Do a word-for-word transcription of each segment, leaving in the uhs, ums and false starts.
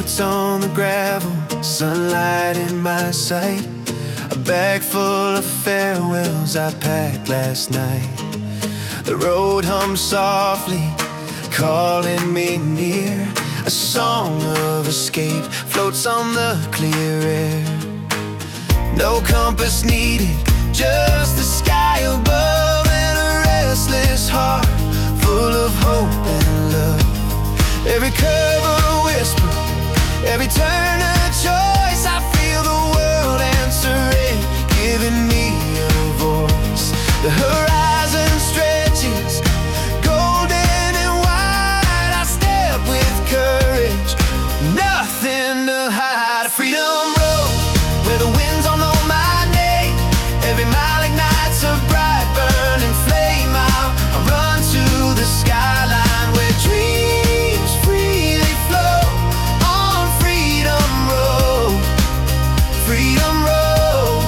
boots on the gravel, sunlight in my sight. A bag full of farewells I packed last night. The road hums softly, calling me near. A song of escape floats on the clear air. No compass needed, just the sky above, and a restless heart full of hope and love. Every curve a whisper, every turn a choice. I feel the world answering, giving me a voice. The horizon stretches, golden and wide. I step with courage, nothing to hide. Freedom road, where the winds all know my name. Every mile ignites a bright burning flame. I'll, I'll run to the skyline where dreams freely flow on Freedom Road, Freedom Road.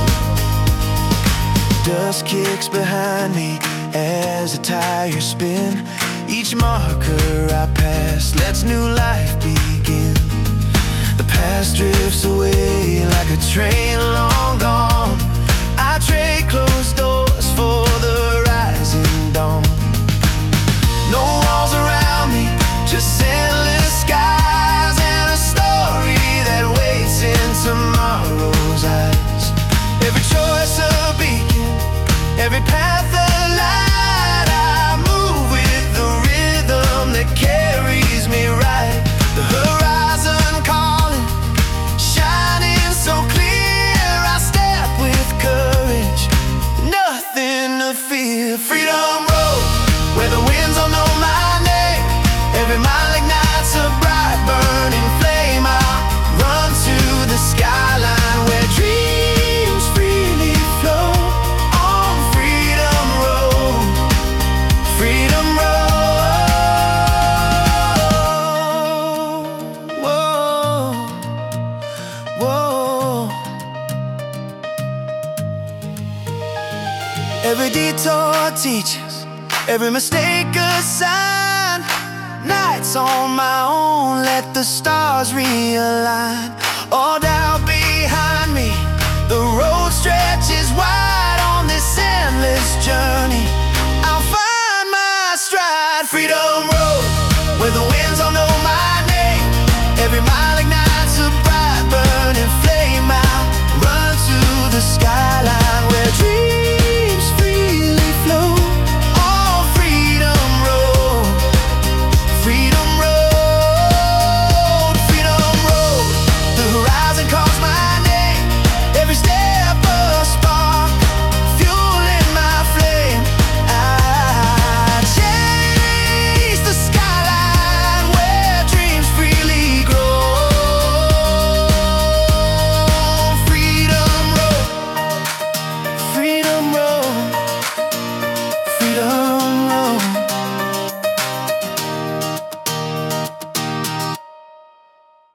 Dust kicks behind me as the tires spin. Each marker I pass lets new life begin. The past drifts away like a train long gone. I trade closed doors for the rising dawn. No walls around me, just endless skies, and a story that waits in tomorrow's eyes. Every choice a beacon, every path a light. I move with the rhythm that carries me right. The horizon calling, shining so clear. I step with courage, nothing to fear. Freedom Road, where the winds all know my name. Every mile ignites a bright burning flame. I run to the skyline where dreams freely flow on Freedom Road, Freedom Road. Whoa, whoa. Every detour teaches, every mistake a sign. Nights on my own, let the stars realign. All